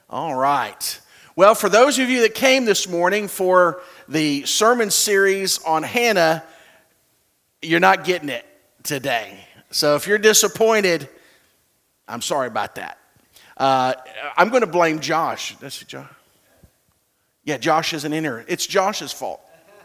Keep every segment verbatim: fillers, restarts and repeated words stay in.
All right. Well, for those of you that came this morning for the sermon series on Hannah, you're not getting it today. So if you're disappointed, I'm sorry about that. Uh, I'm going to blame Josh. That's Josh. Yeah, Josh isn't in here. It's Josh's fault.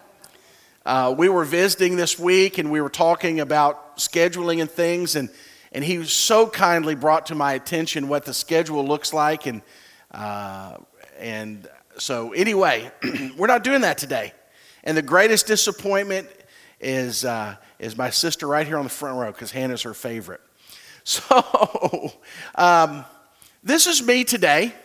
Uh, we were visiting this week and we were talking about scheduling and things, and, and he so kindly brought to my attention what the schedule looks like, and Uh, and so anyway, we're not doing that today. And the greatest disappointment is uh, is my sister right here on the front row, because Hannah's her favorite. So um, this is me today.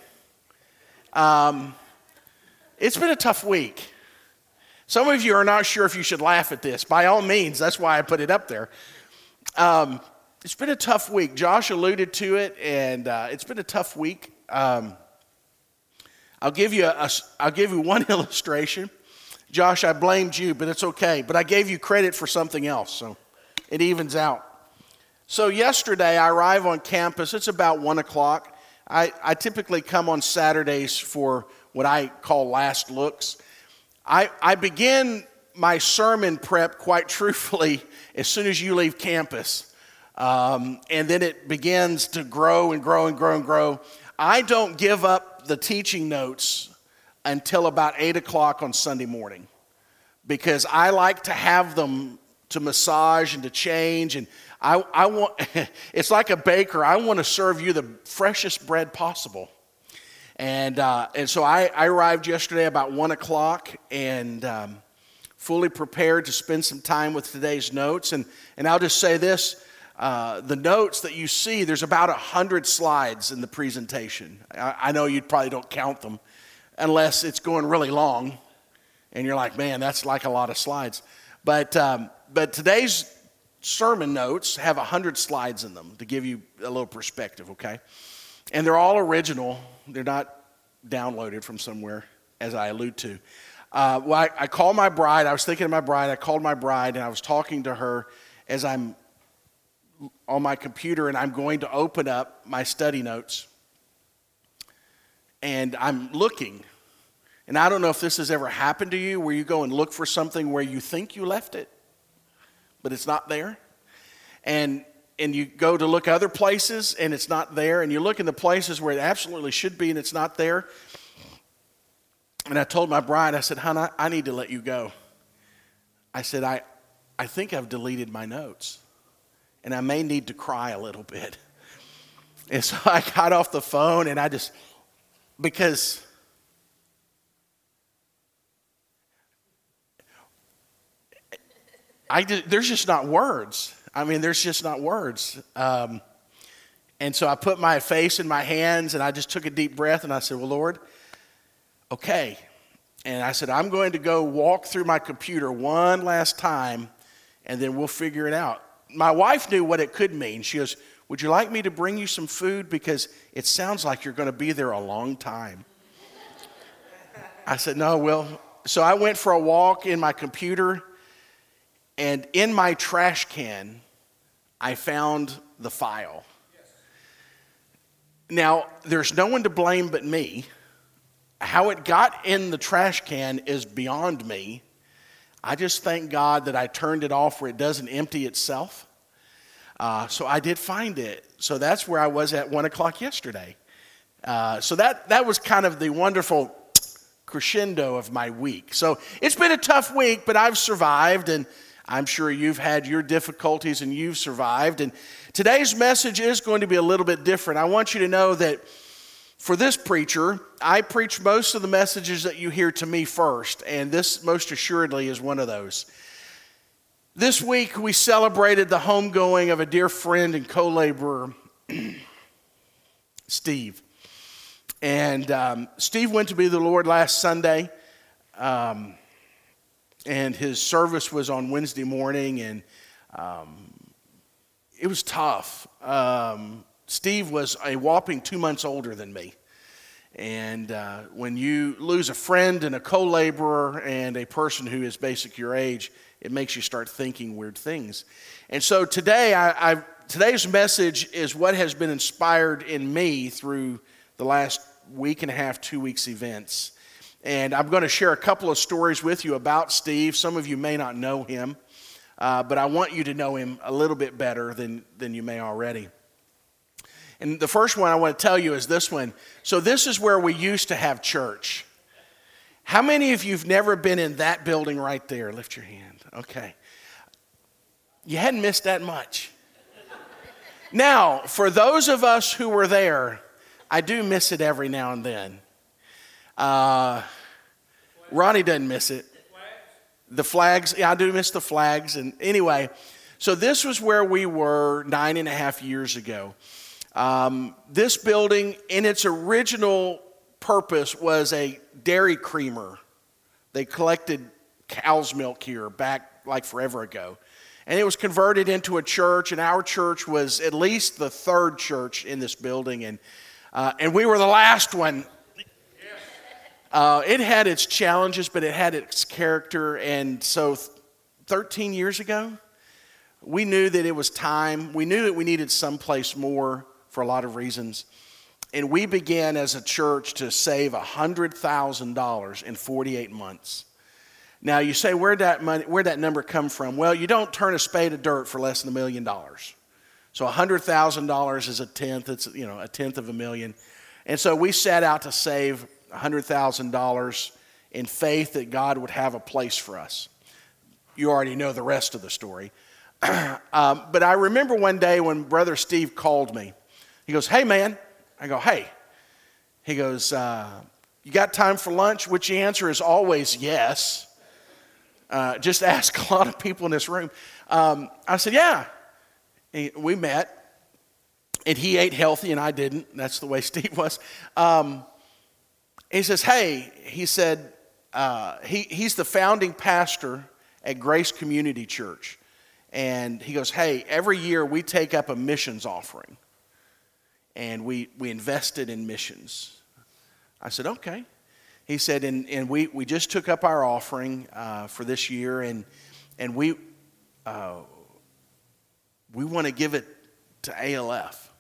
Um, it's been a tough week. Some of you are not sure if you should laugh at this. By all means, that's why I put it up there. Um, it's been a tough week. Josh alluded to it, and uh, it's been a tough week. Um, I'll give you a, a, I'll give you one illustration. Josh, I blamed you, but it's okay. But I gave you credit for something else, so it evens out. So yesterday, I arrive on campus. It's about one o'clock. I, I typically come on Saturdays for what I call last looks. I, I begin my sermon prep, quite truthfully, as soon as you leave campus. Um, and then it begins to grow and grow and grow and grow. I don't give up the teaching notes until about eight o'clock on Sunday morning, because I like to have them to massage and to change. And I, I want, it's like a baker. I want to serve you the freshest bread possible. And uh, and so I, I arrived yesterday about one o'clock and um, fully prepared to spend some time with today's notes. And, and I'll just say this. Uh, the notes that you see, there's about a hundred slides in the presentation. I, I know you probably don't count them unless it's going really long, and you're like, man, that's like a lot of slides. But um, but today's sermon notes have a hundred slides in them to give you a little perspective, okay? And they're all original. They're not downloaded from somewhere, as I allude to. Uh, well, I, I called my bride. I was thinking of my bride. I called my bride, and I was talking to her as I'm on my computer, and I'm going to open up my study notes, and I'm looking, and I don't know if this has ever happened to you, where you go and look for something where you think you left it, but it's not there, and and you go to look other places, and it's not there, and you look in the places where it absolutely should be, and it's not there. And I told my bride, I said, hon, I, I need to let you go. I said, I, I think I've deleted my notes, and I may need to cry a little bit. And so I got off the phone, and I just, because I did, there's just not words. I mean, there's just not words. Um, and so I put my face in my hands, and I just took a deep breath, and I said, well, Lord, okay. And I said, I'm going to go walk through my computer one last time, and then we'll figure it out. My wife knew what it could mean. She goes, would you like me to bring you some food? Because it sounds like you're going to be there a long time. I said, no, well, so I went for a walk in my computer, and in my trash can, I found the file. Now, there's no one to blame but me. How it got in the trash can is beyond me. I just thank God that I turned it off where it doesn't empty itself. Uh, so I did find it. So that's where I was at one o'clock yesterday. Uh, so that, that was kind of the wonderful crescendo of my week. So it's been a tough week, but I've survived, and I'm sure you've had your difficulties and you've survived. And today's message is going to be a little bit different. I want you to know that for this preacher, I preach most of the messages that you hear to me first, and this most assuredly is one of those. This week, we celebrated the homegoing of a dear friend and co-laborer, Steve. And um, Steve went to be the Lord last Sunday, um, and his service was on Wednesday morning, and um, it was tough. Um, Steve was a whopping two months older than me. And uh, when you lose a friend and a co-laborer and a person who is basically your age, it makes you start thinking weird things. And so today, I, I, today's message is what has been inspired in me through the last week and a half, two weeks events. And I'm going to share a couple of stories with you about Steve. Some of you may not know him, uh, but I want you to know him a little bit better than, than you may already. And the first one I want to tell you is this one. So this is where we used to have church. How many of you have never been in that building right there? Lift your hand. Okay. You hadn't missed that much. Now, for those of us who were there, I do miss it every now and then. Uh, Ronnie doesn't miss it. The flags, yeah, I do miss the flags. And anyway, so this was where we were nine and a half years ago. Um, this building, in its original purpose, was a dairy creamer. They collected cow's milk here back like forever ago. And it was converted into a church, and our church was at least the third church in this building, and uh, and we were the last one. Uh, it had its challenges, but it had its character, and so thirteen years ago, we knew that it was time. We knew that we needed someplace more for a lot of reasons, and we began as a church to save one hundred thousand dollars in forty-eight months. Now, you say, where'd that money, where'd that number come from? Well, you don't turn a spade of dirt for less than a million dollars. So one hundred thousand dollars is a tenth. It's, you know, a tenth of a million. And so we set out to save one hundred thousand dollars in faith that God would have a place for us. You already know the rest of the story. um, but I remember one day when Brother Steve called me. He goes, hey, man. I go, hey. He goes, uh, you got time for lunch? Which the answer is always yes. Uh, just ask a lot of people in this room. Um, I said, yeah. He, we met, and he ate healthy, and I didn't. That's the way Steve was. Um, he says, hey, he said, uh, he, he's the founding pastor at Grace Community Church. And he goes, hey, every year we take up a missions offering, and we, we invested in missions. I said, okay. He said, and, and we, we just took up our offering uh, for this year, and and we uh, we want to give it to A L F.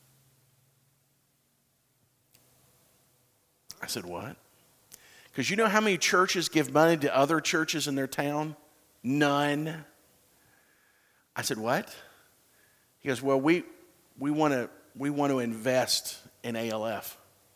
I said, what? Because you know how many churches give money to other churches in their town? None. I said, what? He goes, well, we we want to we want to invest in A L F.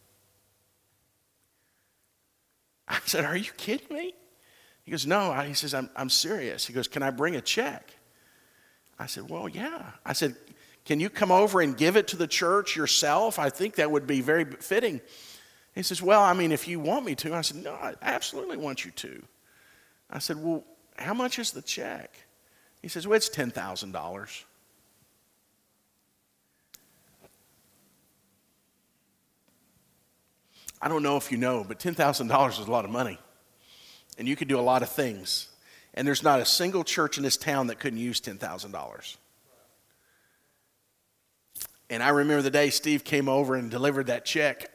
I said, are you kidding me? He goes, no. He says, I'm, I'm serious. He goes, can I bring a check? I said, well, yeah. I said, can you come over and give it to the church yourself? I think that would be very fitting. He says, well, I mean, if you want me to. I said, no, I absolutely want you to. I said, well, how much is the check? He says, well, it's ten thousand dollars. I don't know if you know, but ten thousand dollars is a lot of money. And you could do a lot of things. And there's not a single church in this town that couldn't use ten thousand dollars. And I remember the day Steve came over and delivered that check.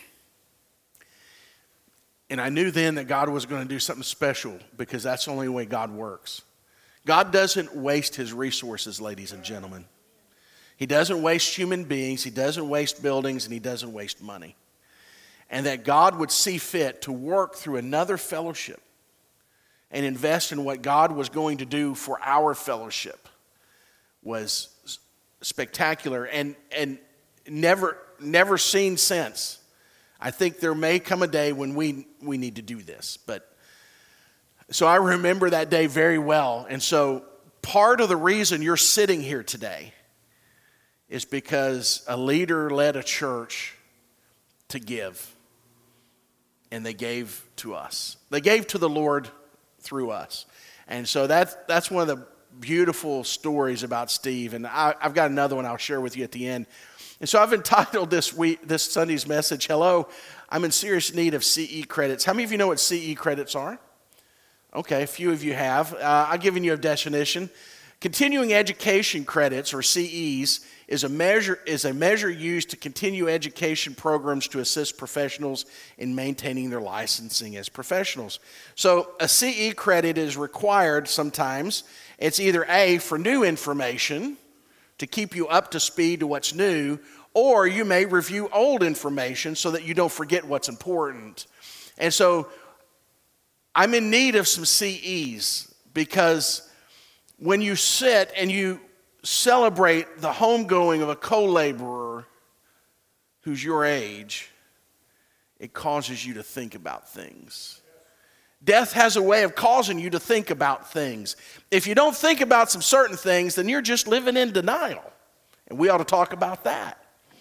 And I knew then that God was going to do something special, because that's the only way God works. God doesn't waste his resources, ladies and gentlemen. He doesn't waste human beings. He doesn't waste buildings, and he doesn't waste money. And that God would see fit to work through another fellowship and invest in what God was going to do for our fellowship was spectacular and, and never, never seen since. I think there may come a day when we, we need to do this. But so I remember that day very well. And so part of the reason you're sitting here today is because a leader led a church to give. And they gave to us. They gave to the Lord through us. And so that's, that's one of the beautiful stories about Steve. And I, I've got another one I'll share with you at the end. And so I've entitled this week, this Sunday's message, Hello, I'm in serious need of C E credits. How many of you know what C E credits are? Okay, a few of you have. Uh, I've given you a definition. Continuing education credits, or C Es, is a measure is a measure used to continue education programs to assist professionals in maintaining their licensing as professionals. So a C E credit is required sometimes. It's either A, for new information, to keep you up to speed to what's new, or you may review old information so that you don't forget what's important. And so I'm in need of some C Es, because when you sit and you celebrate the homegoing of a co-laborer who's your age, it causes you to think about things. Death has a way of causing you to think about things. If you don't think about some certain things, then you're just living in denial. And we ought to talk about that.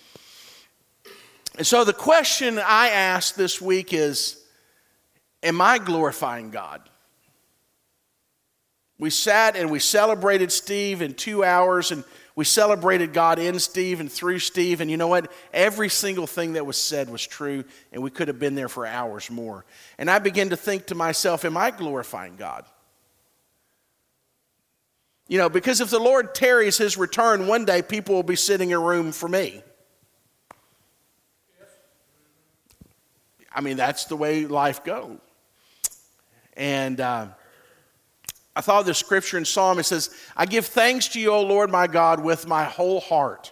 And so the question I asked this week is, am I glorifying God? We sat and we celebrated Steve in two hours, and we celebrated God in Steve and through Steve. And you know what? Every single thing that was said was true, and we could have been there for hours more. And I began to think to myself, am I glorifying God? You know, because if the Lord tarries his return, one day people will be sitting in a room for me. I mean, that's the way life goes. And uh, I thought of the scripture in Psalm. It says, I give thanks to you, O Lord my God, with my whole heart.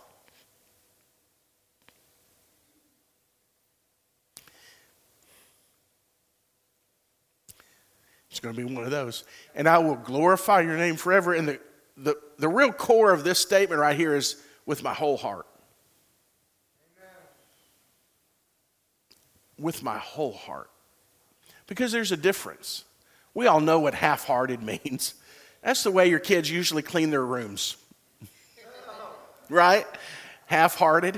It's going to be one of those. And I will glorify your name forever. And the, the, the real core of this statement right here is with my whole heart. With my whole heart. Because there's a difference. We all know what half-hearted means. That's the way your kids usually clean their rooms. Right? Half-hearted.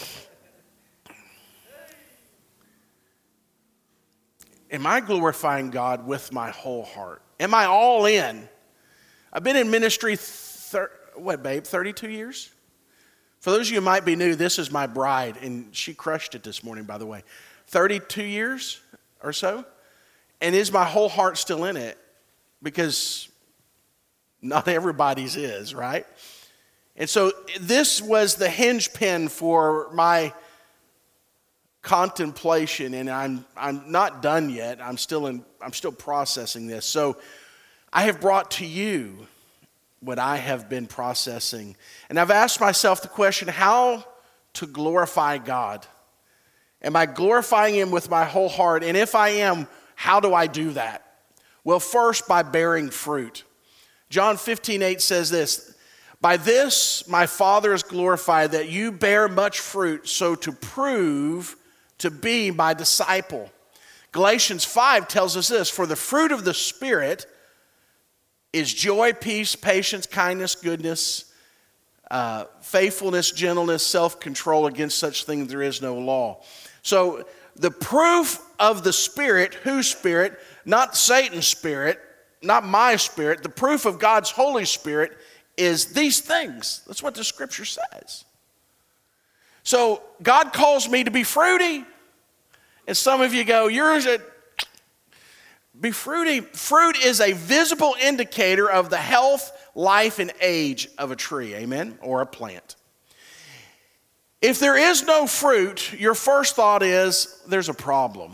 Am I glorifying God with my whole heart? Am I all in? I've been in ministry, thir- what babe, thirty-two years? For those of you who might be new, this is my bride, and she crushed it this morning, by the way. thirty-two years or so. And is my whole heart still in it? Because not everybody's is, right? And so this was the hinge pin for my contemplation, and I'm I'm not done yet. I'm still in I'm still processing this. So I have brought to you what I have been processing. And I've asked myself the question, how to glorify God? Am I glorifying him with my whole heart? And if I am, how do I do that? Well, first, by bearing fruit. John fifteen eight says this, by this my Father is glorified, that you bear much fruit, so to prove to be my disciple. Galatians five tells us this, for the fruit of the Spirit is joy, peace, patience, kindness, goodness, uh, faithfulness, gentleness, self-control. Against such things there is no law. So the proof of the Spirit, whose Spirit? Not Satan's Spirit, not my spirit. The proof of God's Holy Spirit is these things. That's what the scripture says. So God calls me to be fruity. And some of you go, you're a, be fruity. Fruit is a visible indicator of the health, life, and age of a tree, amen, or a plant. If there is no fruit, your first thought is there's a problem.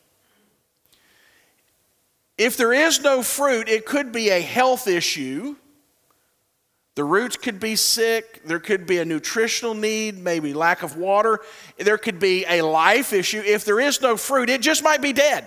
If there is no fruit, it could be a health issue. The roots could be sick. There could be a nutritional need, maybe lack of water. There could be a life issue. If there is no fruit, it just might be dead.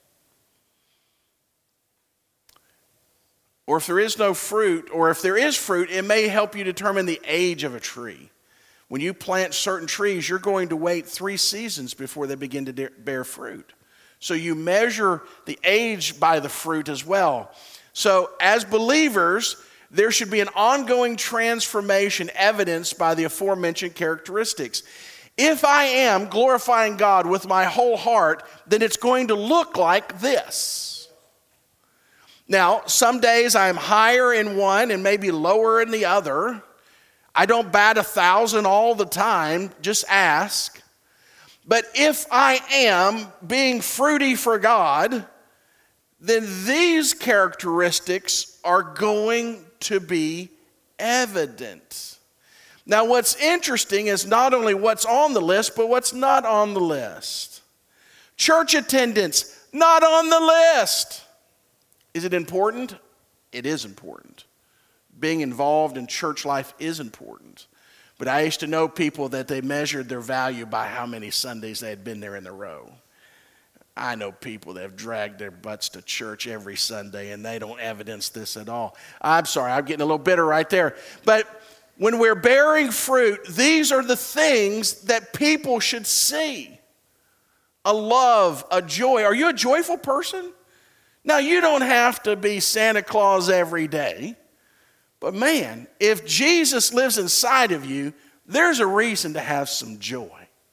Or if there is no fruit, or if there is fruit, it may help you determine the age of a tree. When you plant certain trees, you're going to wait three seasons before they begin to bear fruit. So you measure the age by the fruit as well. So as believers, there should be an ongoing transformation evidenced by the aforementioned characteristics. If I am glorifying God with my whole heart, then it's going to look like this. Now, some days I'm higher in one and maybe lower in the other. I don't bat a thousand all the time, just ask. But if I am being fruity for God, then these characteristics are going to be evident. Now, what's interesting is not only what's on the list, but what's not on the list. Church attendance, not on the list. Is it important? It is important. Being involved in church life is important. But I used to know people that they measured their value by how many Sundays they had been there in a row. I know people that have dragged their butts to church every Sunday, and they don't evidence this at all. I'm sorry, I'm getting a little bitter right there. But when we're bearing fruit, these are the things that people should see. A love, a joy. Are you a joyful person? Now, you don't have to be Santa Claus every day. But man, if Jesus lives inside of you, there's a reason to have some joy.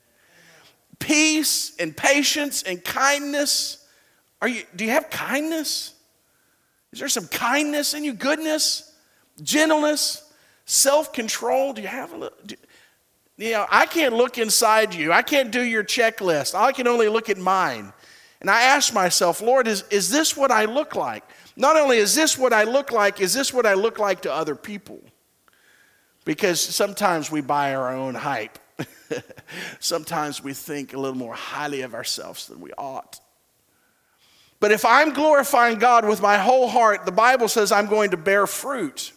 Peace and patience and kindness. Are you, do you have kindness? Is there some kindness in you? Goodness, gentleness, self-control? Do you have a little? Do, you know, I can't look inside you. I can't do your checklist. I can only look at mine. And I ask myself, Lord, is, is this what I look like? Not only is this what I look like, is this what I look like to other people? Because sometimes we buy our own hype. Sometimes we think a little more highly of ourselves than we ought. But if I'm glorifying God with my whole heart, the Bible says I'm going to bear fruit.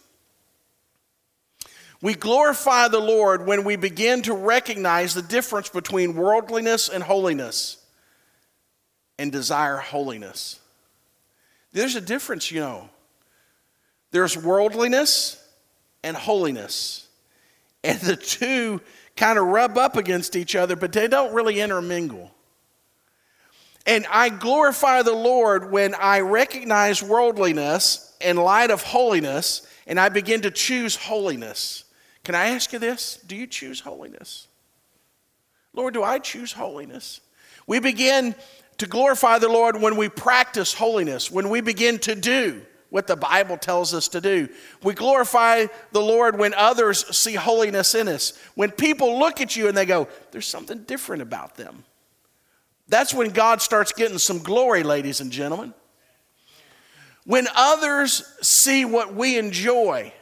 We glorify the Lord when we begin to recognize the difference between worldliness and holiness and desire holiness. There's a difference, you know. There's worldliness and holiness. And the two kind of rub up against each other, but they don't really intermingle. And I glorify the Lord when I recognize worldliness in light of holiness, and I begin to choose holiness. Can I ask you this? Do you choose holiness? Lord, do I choose holiness? We begin to glorify the Lord when we practice holiness, when we begin to do what the Bible tells us to do. We glorify the Lord when others see holiness in us. When people look at you and they go, there's something different about them. That's when God starts getting some glory, ladies and gentlemen. When others see what we enjoy.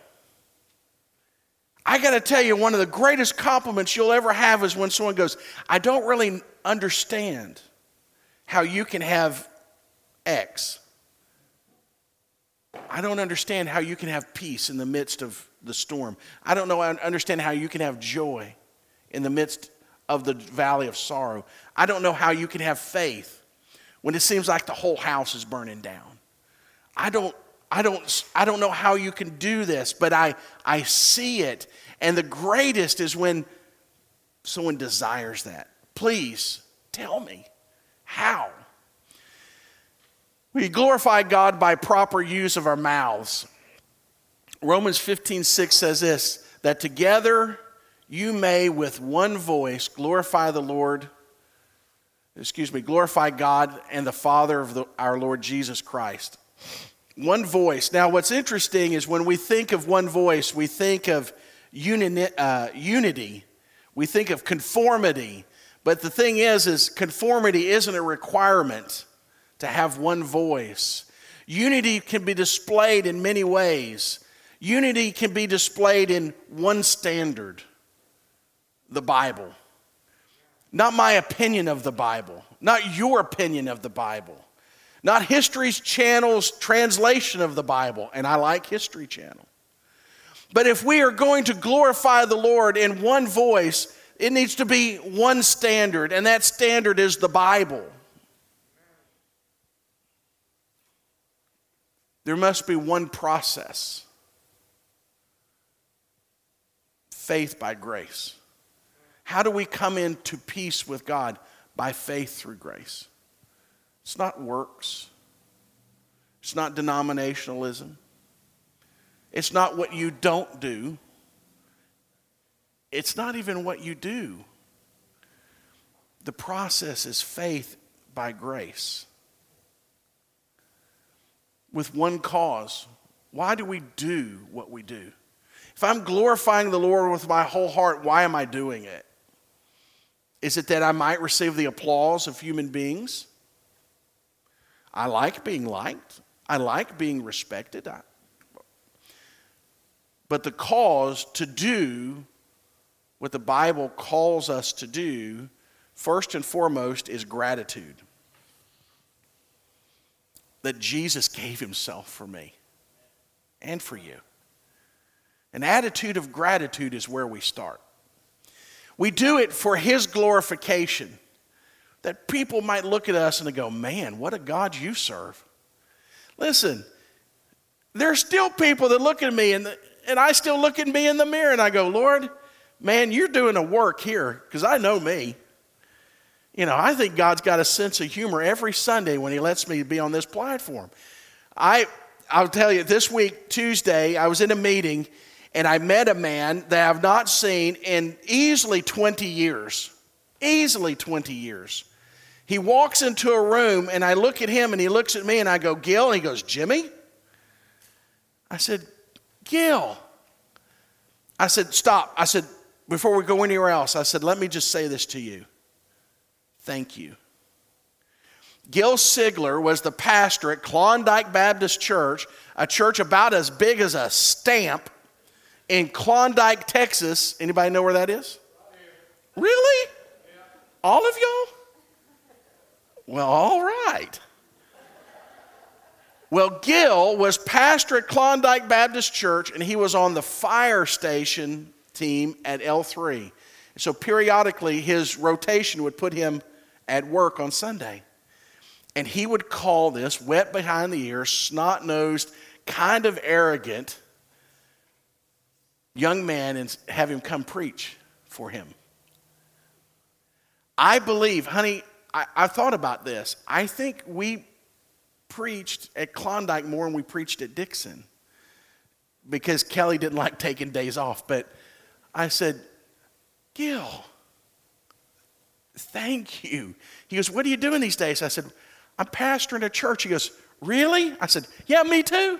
I got to tell you, one of the greatest compliments you'll ever have is when someone goes, I don't really understand how you can have X. I don't understand how you can have peace in the midst of the storm. I don't know, I understand how you can have joy in the midst of the valley of sorrow. I don't know how you can have faith when it seems like the whole house is burning down. I don't, I don't, I don't know how you can do this, but I, I see it. And the greatest is when someone desires that. Please tell me how. We glorify God by proper use of our mouths. Romans fifteen six says this, that together you may with one voice glorify the Lord, excuse me, glorify God and the Father of the, our Lord Jesus Christ. One voice. Now what's interesting is when we think of one voice, we think of uni, uh, unity, we think of conformity. But the thing is, is conformity isn't a requirement to have one voice. Unity can be displayed in many ways. Unity can be displayed in one standard, the Bible. Not my opinion of the Bible, not your opinion of the Bible, not History Channel's translation of the Bible, and I like History Channel. But if we are going to glorify the Lord in one voice, it needs to be one standard, and that standard is the Bible. There must be one process. Faith by grace. How do we come into peace with God? By faith through grace. It's not works. It's not denominationalism. It's not what you don't do. It's not even what you do. The process is faith by grace. With one cause. Why do we do what we do? If I'm glorifying the Lord with my whole heart, why am I doing it? Is it that I might receive the applause of human beings? I like being liked. I like being respected. I, but the cause to do what the Bible calls us to do, first and foremost, is gratitude. That Jesus gave himself for me and for you. An attitude of gratitude is where we start. We do it for his glorification, that people might look at us and they go, man, what a God you serve. Listen, there's still people that look at me, and, and I still look at me in the mirror, and I go, Lord, man, you're doing a work here, because I know me. You know, I think God's got a sense of humor every Sunday when he lets me be on this platform. I, I'll tell you, this week, Tuesday, I was in a meeting, and I met a man that I've not seen in easily twenty years. Easily twenty years. He walks into a room, and I look at him, and he looks at me, and I go, Gil? And he goes, Jimmy? I said, Gil. I said, stop. I said, before we go anywhere else, I said, let me just say this to you. Thank you. Gil Sigler was the pastor at Klondike Baptist Church, a church about as big as a stamp in Klondike, Texas. Anybody know where that is? Really? All of y'all? Well, all right. Well, Gil was pastor at Klondike Baptist Church, and he was on the fire station team at L three. So periodically, his rotation would put him at work on Sunday. And he would call this wet behind the ears, snot-nosed, kind of arrogant young man and have him come preach for him. I believe, honey, I, I thought about this. I think we preached at Klondike more than we preached at Dixon, because Kelly didn't like taking days off. But I said, Gil, thank you. He goes, what are you doing these days? I said, I'm pastoring a church. He goes, really? I said, yeah, me too.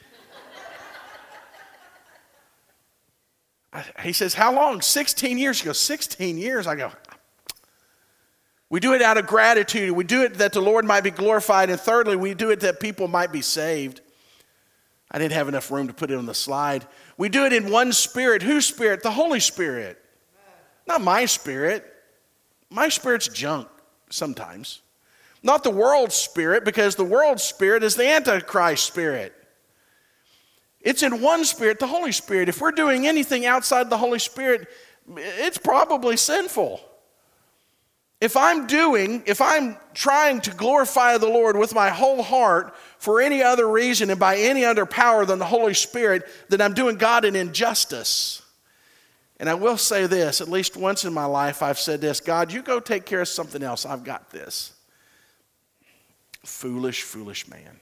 I, he says, how long? sixteen years. He goes, sixteen years? I go, we do it out of gratitude. We do it that the Lord might be glorified. And thirdly, we do it that people might be saved. I didn't have enough room to put it on the slide. We do it in one spirit. Whose spirit? The Holy Spirit. Not my spirit. My spirit's junk sometimes. Not the world's spirit, because the world's spirit is the Antichrist spirit. It's in one spirit, the Holy Spirit. If we're doing anything outside the Holy Spirit, it's probably sinful. If I'm doing, if I'm trying to glorify the Lord with my whole heart for any other reason and by any other power than the Holy Spirit, then I'm doing God an injustice. And I will say this, at least once in my life I've said this, God, you go take care of something else. I've got this. Foolish, foolish man.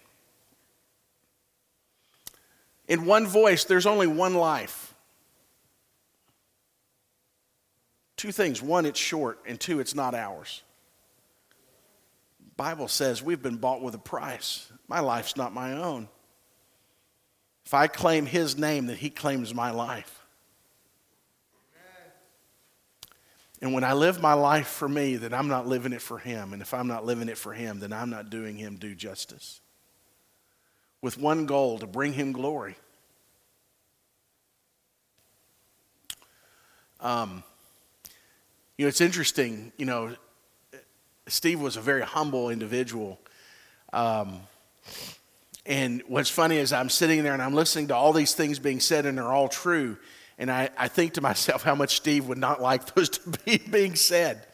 In one voice, there's only one life. Two things. One, it's short, and two, it's not ours. The Bible says we've been bought with a price. My life's not my own. If I claim his name, then he claims my life. And when I live my life for me, then I'm not living it for him. And if I'm not living it for him, then I'm not doing him due justice. With one goal, to bring him glory. Um, you know, it's interesting, you know, Steve was a very humble individual. Um, and what's funny is I'm sitting there and I'm listening to all these things being said, and they're all true. And I, I think to myself how much Steve would not like those to be being said.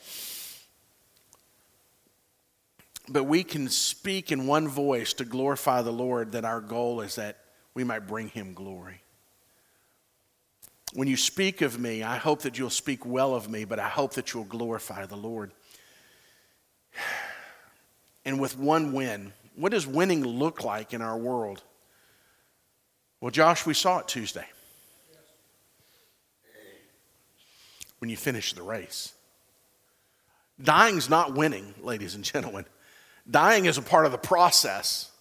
But we can speak in one voice to glorify the Lord, that our goal is that we might bring him glory. When you speak of me, I hope that you'll speak well of me, but I hope that you'll glorify the Lord. And with one win, what does winning look like in our world? Well, Josh, we saw it Tuesday. When you finish the race. Dying's not winning, ladies and gentlemen. Dying is a part of the process.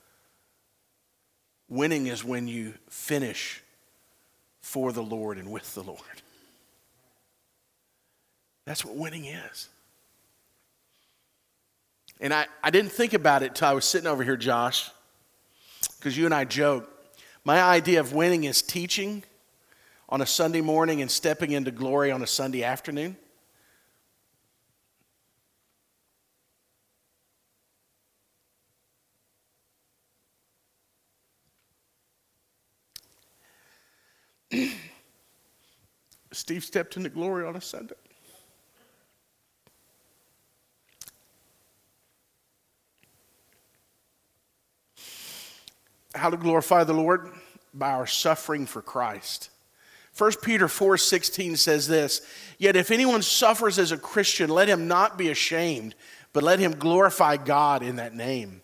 Winning is when you finish for the Lord and with the Lord. That's what winning is. And I, I didn't think about it till I was sitting over here, Josh, because you and I joke. My idea of winning is teaching on a Sunday morning and stepping into glory on a Sunday afternoon. Steve stepped into glory on a Sunday. how to glorify the Lord? By our suffering for Christ. First Peter four sixteen says this, "Yet if anyone suffers as a Christian, let him not be ashamed, but let him glorify God in that name."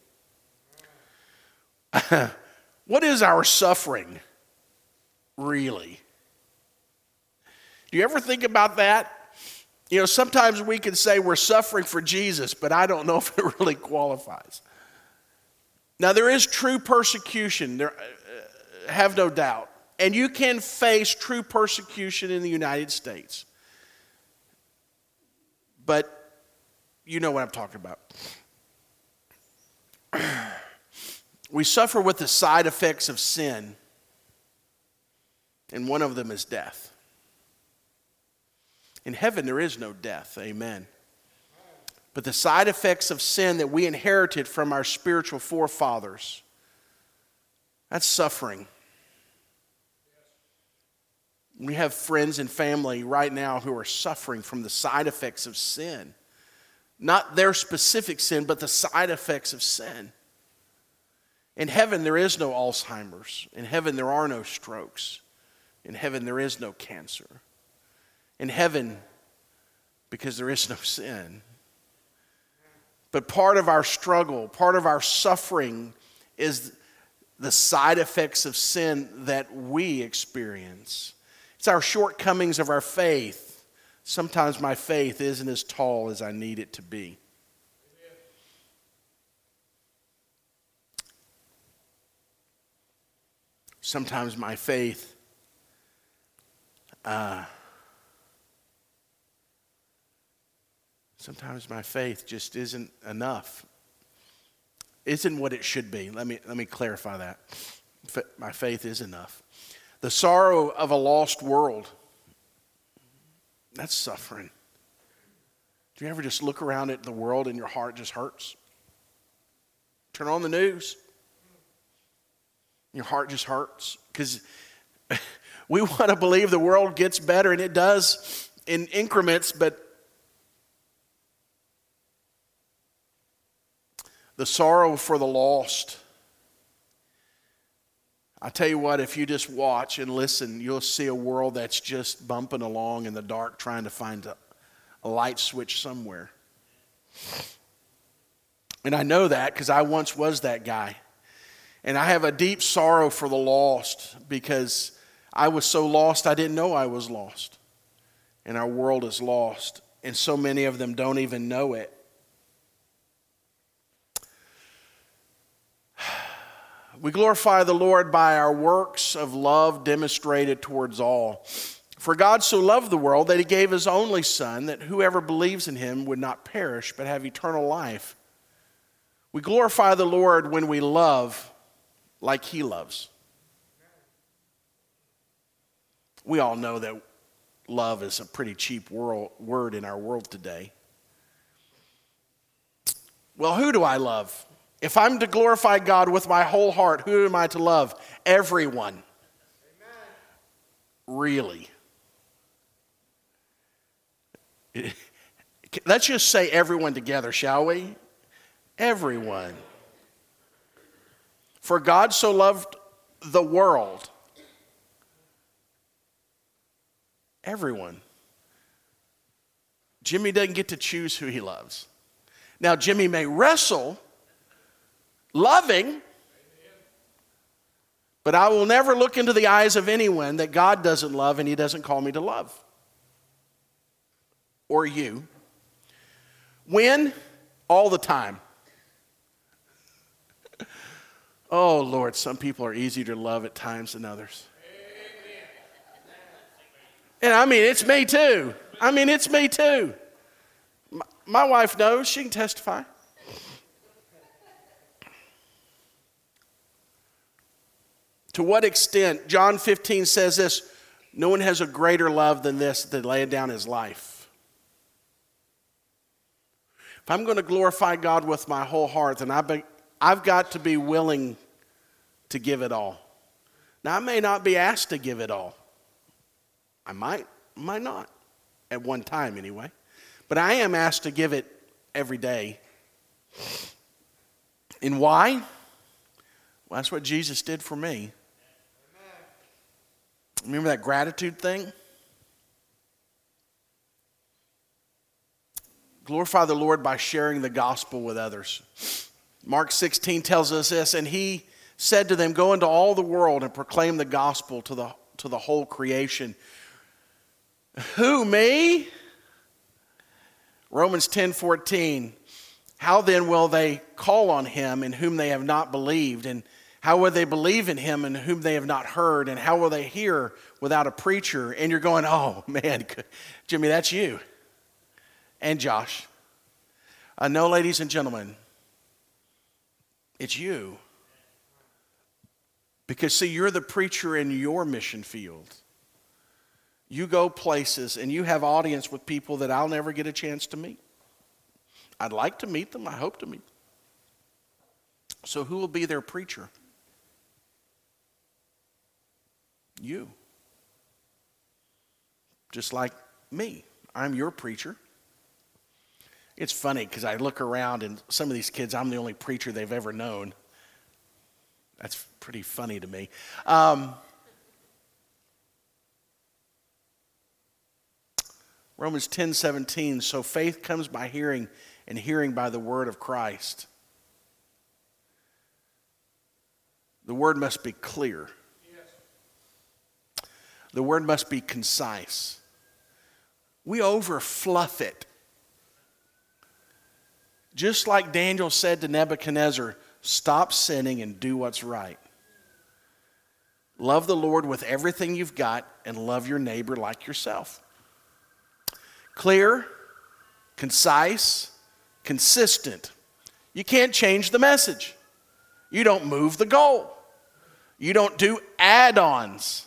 What is our suffering, really? Do you ever think about that? You know, sometimes we can say we're suffering for Jesus, but I don't know if it really qualifies. Now, there is true persecution, there, uh, have no doubt. And you can face true persecution in the United States. But you know what I'm talking about. We suffer with the side effects of sin, and one of them is death. In heaven, there is no death, amen. But the side effects of sin that we inherited from our spiritual forefathers, that's suffering. We have friends and family right now who are suffering from the side effects of sin. Not their specific sin, but the side effects of sin. In heaven, there is no Alzheimer's. In heaven, there are no strokes. In heaven, there is no cancer. In heaven, because there is no sin. But part of our struggle, part of our suffering is the side effects of sin that we experience. It's our shortcomings of our faith. Sometimes my faith isn't as tall as I need it to be. Sometimes my faith uh, sometimes my faith just isn't enough. Isn't what it should be. Let me let me clarify that. My faith is enough. The sorrow of a lost world, that's suffering. Do you ever just look around at the world and your heart just hurts? Turn on the news. Your heart just hurts because we want to believe the world gets better, and it does in increments, but the sorrow for the lost. I tell you what, if you just watch and listen, you'll see a world that's just bumping along in the dark trying to find a, a light switch somewhere. And I know that because I once was that guy. And I have a deep sorrow for the lost because I was so lost I didn't know I was lost. And our world is lost. And so many of them don't even know it. We glorify the Lord by our works of love demonstrated towards all. For God so loved the world that he gave his only Son, that whoever believes in him would not perish but have eternal life. We glorify the Lord when we love like he loves. We all know that love is a pretty cheap world, word in our world today. Well, who do I love? If I'm to glorify God with my whole heart, who am I to love? Everyone. Amen. Really. Let's just say everyone together, shall we? Everyone. For God so loved the world. Everyone. Jimmy doesn't get to choose who he loves. Now, Jimmy may wrestle loving, but I will never look into the eyes of anyone that God doesn't love and he doesn't call me to love. Or you. When? All the time. Oh, Lord, some people are easier to love at times than others. And I mean, it's me too. I mean, it's me too. My, my wife knows. She can testify. To what extent? John fifteen says this, no one has a greater love than this, than laying down his life. If I'm going to glorify God with my whole heart, then I've, been, I've got to be willing to give it all. Now, I may not be asked to give it all. I might, might not, at one time anyway. But I am asked to give it every day. And why? Well, that's what Jesus did for me. Remember that gratitude thing? Glorify the Lord by sharing the gospel with others. Mark sixteen tells us this, and he said to them, go into all the world and proclaim the gospel to the, to the whole creation. Who, me? Romans ten fourteen. How then will they call on him in whom they have not believed? And how will they believe in him in whom they have not heard? And how will they hear without a preacher? And you're going, oh man, Jimmy, that's you. And Josh. Uh, no, ladies and gentlemen, it's you. Because see, you're the preacher in your mission field. You go places and you have audience with people that I'll never get a chance to meet. I'd like to meet them. I hope to meet them. So who will be their preacher? You. Just like me. I'm your preacher. It's funny because I look around and some of these kids, I'm the only preacher they've ever known. That's pretty funny to me. Um, Romans ten seventeen, so faith comes by hearing, and hearing by the word of Christ. The word must be clear. Yes. The word must be concise. We over-fluff it. Just like Daniel said to Nebuchadnezzar, stop sinning and do what's right. Love the Lord with everything you've got and love your neighbor like yourself. Clear, concise, consistent. You can't change the message. You don't move the goal. You don't do add-ons.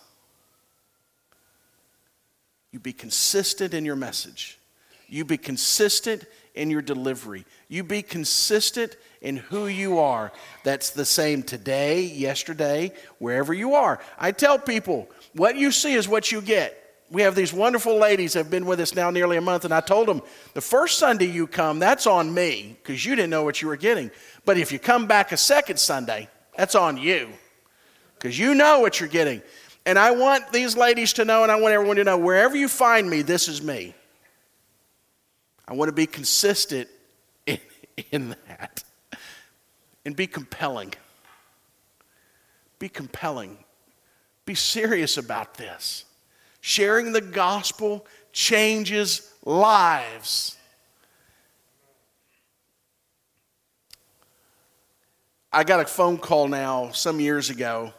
You be consistent in your message. You be consistent in your delivery. You be consistent in who you are. That's the same today, yesterday, wherever you are. I tell people, what you see is what you get. We have these wonderful ladies that have been with us now nearly a month, and I told them, the first Sunday you come, that's on me, because you didn't know what you were getting. But if you come back a second Sunday, that's on you, because you know what you're getting. And I want these ladies to know, and I want everyone to know, wherever you find me, this is me. I want to be consistent in, in that. And be compelling. Be compelling. Be serious about this. Sharing the gospel changes lives. I got a phone call now some years ago.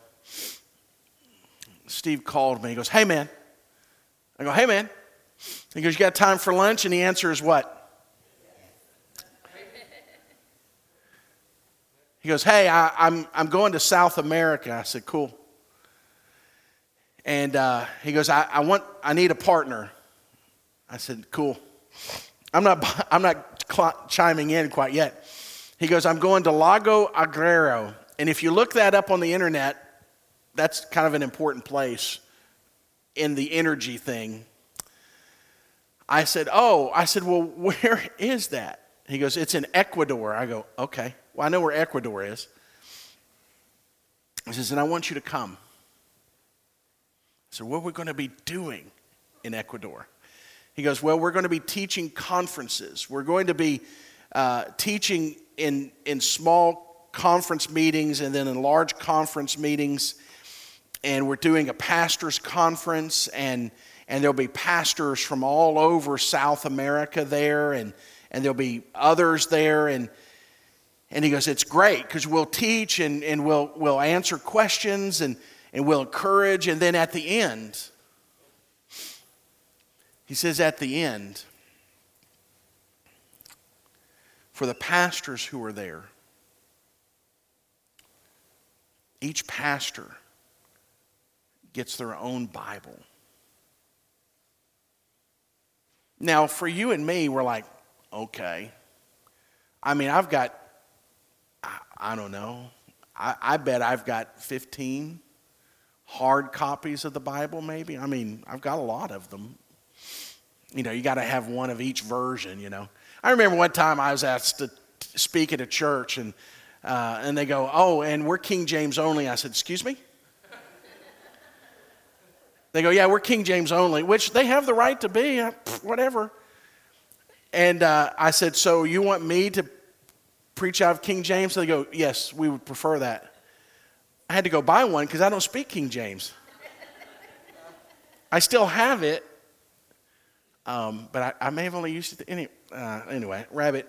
Steve called me. He goes, hey, man. I go, hey, man. He goes, you got time for lunch? And the answer is what? He goes, hey, I, I'm, I'm going to South America. I said, cool. And uh, he goes, I, I want, I need a partner. I said, cool. I'm not, I'm not cl- chiming in quite yet. He goes, I'm going to Lago Agrio. And if you look that up on the internet, that's kind of an important place in the energy thing. I said, oh, I said, well, where is that? He goes, it's in Ecuador. I go, okay. Well, I know where Ecuador is. He says, and I want you to come. I said, what are we going to be doing in Ecuador? He goes, well, we're going to be teaching conferences. We're going to be uh, teaching in, in small conference meetings and then in large conference meetings. And we're doing a pastor's conference, and, and there'll be pastors from all over South America there, and, and there'll be others there. And, and he goes, it's great because we'll teach and, and we'll, we'll answer questions and, and we'll encourage. And then at the end, he says at the end, for the pastors who are there, each pastor gets their own Bible. Now, for you and me, we're like, okay. I mean, I've got, I, I don't know, I, I bet I've got fifteen hard copies of the Bible, maybe. I mean, I've got a lot of them. You know, you got to have one of each version, you know. I remember one time I was asked to speak at a church, and Uh, and they go, oh, and we're King James only. I said, excuse me? They go, yeah, we're King James only, which they have the right to be, uh, whatever. And uh, I said, so you want me to preach out of King James? So they go, yes, we would prefer that. I had to go buy one because I don't speak King James. I still have it, um, but I, I may have only used it to, any, uh, anyway, rabbit.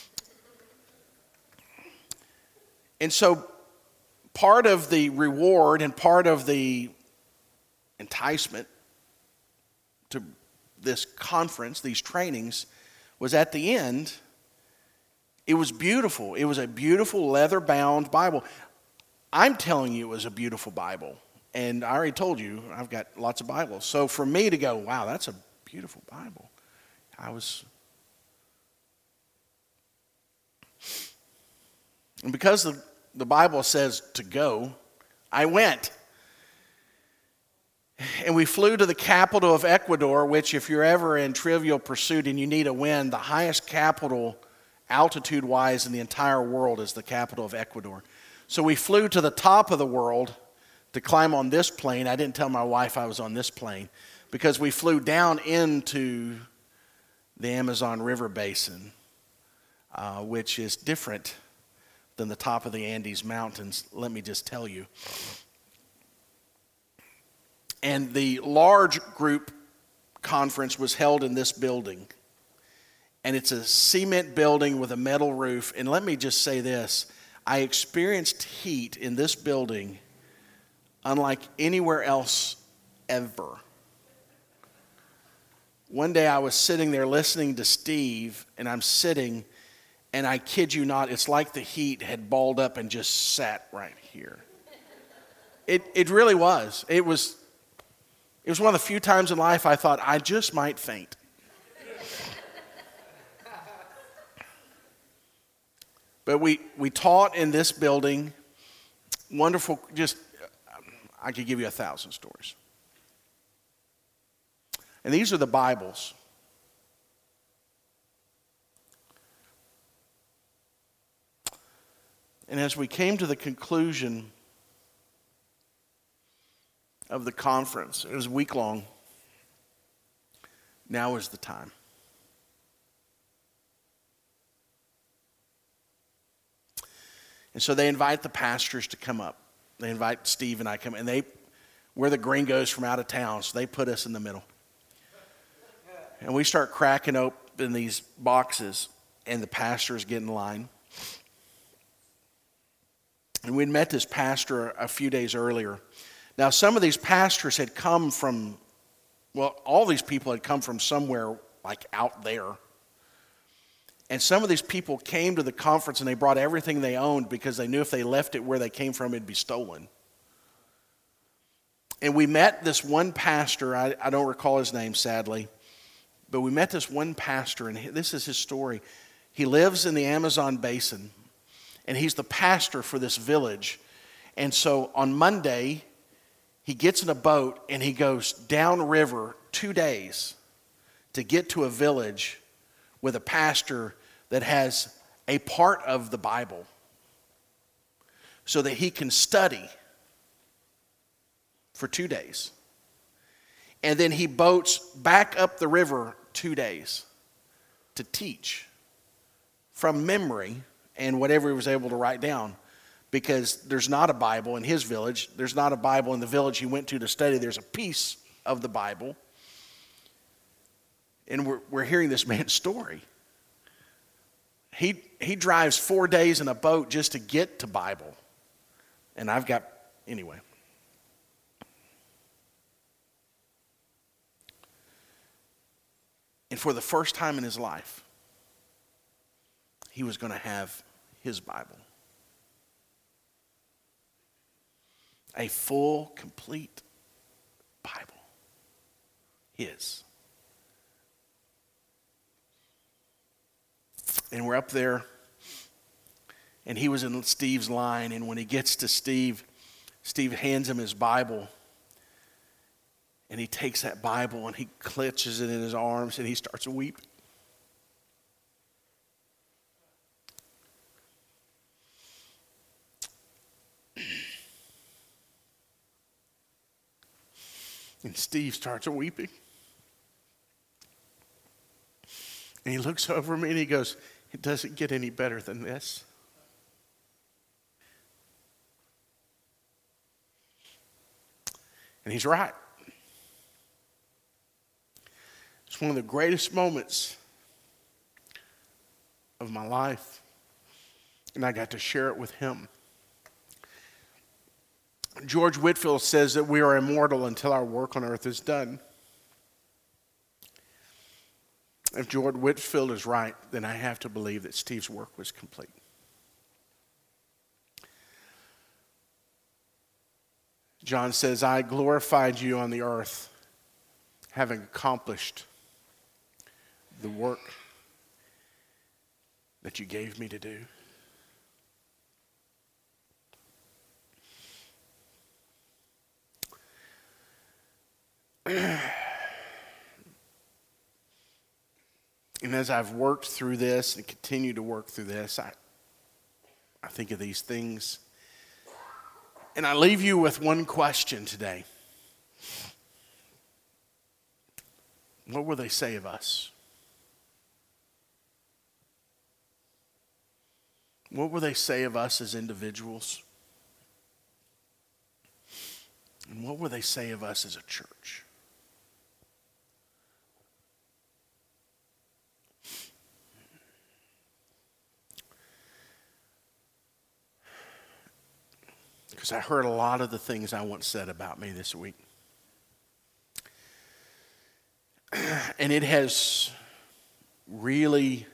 And so part of the reward and part of the enticement to this conference, these trainings, was at the end, it was beautiful. It was a beautiful leather-bound Bible. I'm telling you it was a beautiful Bible. And I already told you, I've got lots of Bibles. So for me to go, wow, that's a beautiful Bible, I was... And because the, the Bible says to go, I went. And we flew to the capital of Ecuador, which if you're ever in Trivial Pursuit and you need a win, the highest capital altitude-wise in the entire world is the capital of Ecuador. So we flew to the top of the world to climb on this plane. I didn't tell my wife I was on this plane because we flew down into the Amazon River Basin, uh, which is different than the top of the Andes Mountains, let me just tell you. And the large group conference was held in this building. And it's a cement building with a metal roof. And let me just say this, I experienced heat in this building unlike anywhere else ever. One day I was sitting there listening to Steve, and I'm sitting, and I kid you not, it's like the heat had balled up and just sat right here. It it really was. It was it was one of the few times in life I thought I just might faint. But we, we taught in this building, wonderful, just, I could give you a thousand stories. And these are the Bibles. And as we came to the conclusion of the conference, it was a week long, now is the time. And so they invite the pastors to come up. They invite Steve and I come, and they, we're the gringos from out of town, so they put us in the middle. And we start cracking open these boxes, and the pastors get in line. And we'd met this pastor a few days earlier. Now, some of these pastors had come from, well, all these people had come from somewhere like out there. And some of these people came to the conference and they brought everything they owned because they knew if they left it where they came from, it'd be stolen. And we met this one pastor, I, I don't recall his name, sadly, but we met this one pastor, and this is his story. He lives in the Amazon basin, and he's the pastor for this village. And so on Monday, he gets in a boat and he goes downriver two days to get to a village with a pastor that has a part of the Bible so that he can study for two days. And then he boats back up the river two days to teach from memory and whatever he was able to write down, because there's not a Bible in his village. There's not a Bible in the village he went to to study. There's a piece of the Bible. And we're, we're hearing this man's story. He, he drives four days in a boat just to get to Bible. And I've got, anyway. And for the first time in his life, he was going to have his Bible. A full, complete Bible. His. And we're up there, and he was in Steve's line, and when he gets to Steve, Steve hands him his Bible, and he takes that Bible and he clutches it in his arms and he starts weeping. And Steve starts weeping. And he looks over me and he goes, "It doesn't get any better than this." And he's right. It's one of the greatest moments of my life. And I got to share it with him. George Whitefield says that we are immortal until our work on earth is done. If George Whitefield is right, then I have to believe that Steve's work was complete. John says, "I glorified you on the earth, having accomplished the work that you gave me to do." And as I've worked through this and continue to work through this, I, I think of these things. And I leave you with one question today. What will they say of us? What will they say of us as individuals? And what will they say of us as a church? Because I heard a lot of the things I once said about me this week. And it has really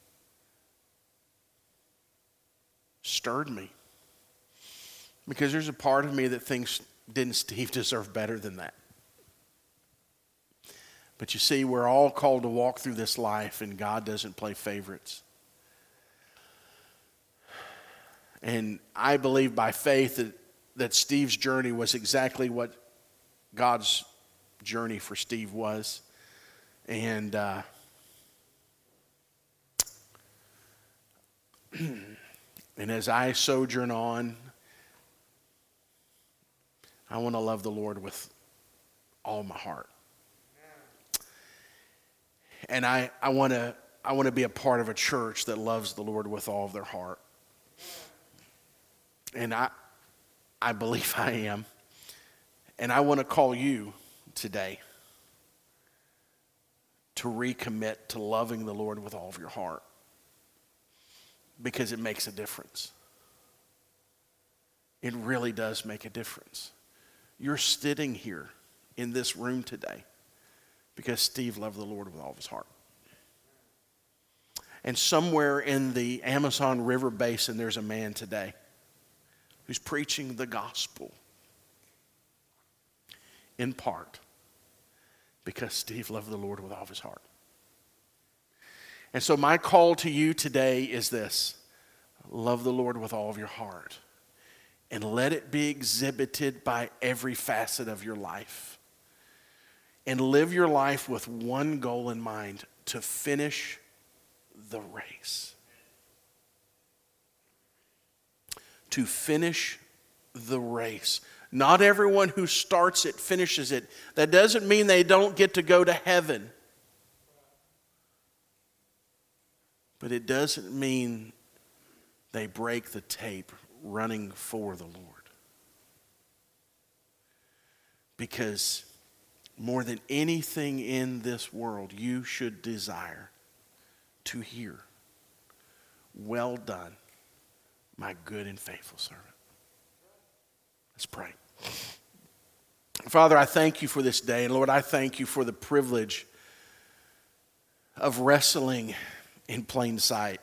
stirred me. Because there's a part of me that thinks, didn't Steve deserve better than that? But you see, we're all called to walk through this life, and God doesn't play favorites. And I believe by faith that, that Steve's journey was exactly what God's journey for Steve was. And uh, and as I sojourn on, I want to love the Lord with all my heart. And I, I want to I want to be a part of a church that loves the Lord with all of their heart. And I, I believe I am. And I want to call you today to recommit to loving the Lord with all of your heart. Because it makes a difference. It really does make a difference. You're sitting here in this room today because Steve loved the Lord with all of his heart. And somewhere in the Amazon River Basin, there's a man today who's preaching the gospel in part because Steve loved the Lord with all of his heart. And so my call to you today is this: love the Lord with all of your heart, and let it be exhibited by every facet of your life. And live your life with one goal in mind: to finish the race. To finish the race. Not everyone who starts it finishes it. That doesn't mean they don't get to go to heaven. But it doesn't mean they break the tape running for the Lord. Because more than anything in this world, you should desire to hear, "Well done, my good and faithful servant." Let's pray. Father, I thank you for this day. And Lord, I thank you for the privilege of wrestling in plain sight.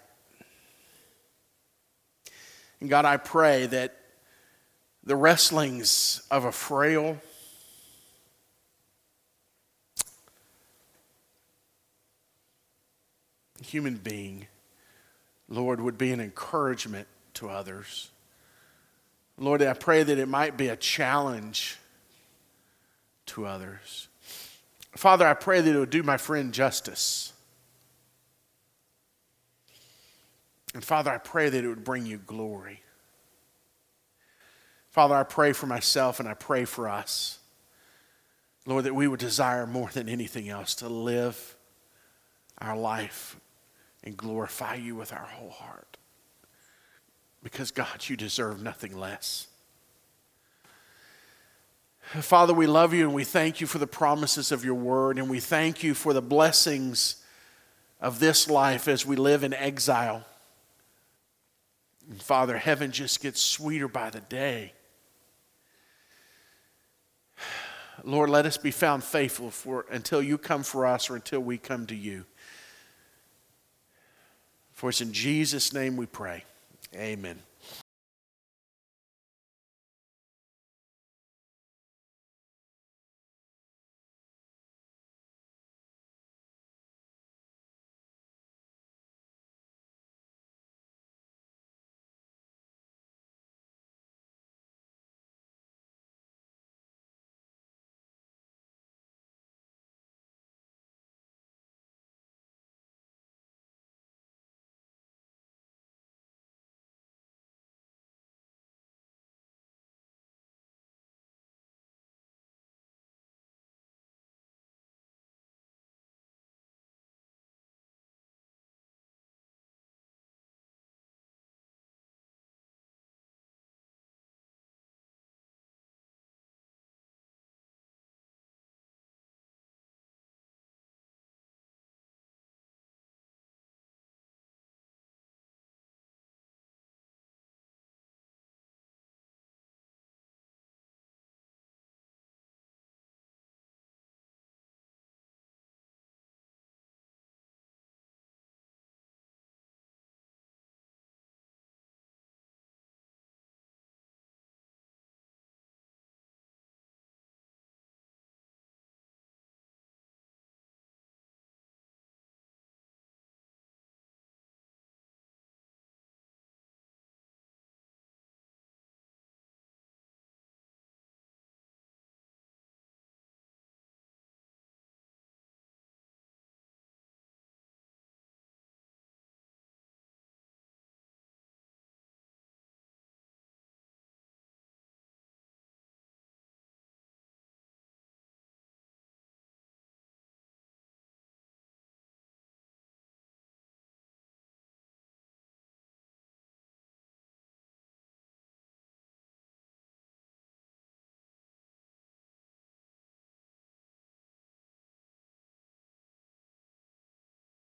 And God, I pray that the wrestlings of a frail, human being, Lord, would be an encouragement to others. Lord, I pray that it might be a challenge to others. Father, I pray that it would do my friend justice. And Father, I pray that it would bring you glory. Father, I pray for myself and I pray for us. Lord, that we would desire more than anything else to live our life and glorify you with our whole heart. Because, God, you deserve nothing less. Father, we love you and we thank you for the promises of your word, and we thank you for the blessings of this life as we live in exile. And Father, heaven just gets sweeter by the day. Lord, let us be found faithful for until you come for us or until we come to you. For it's in Jesus' name we pray. Amen.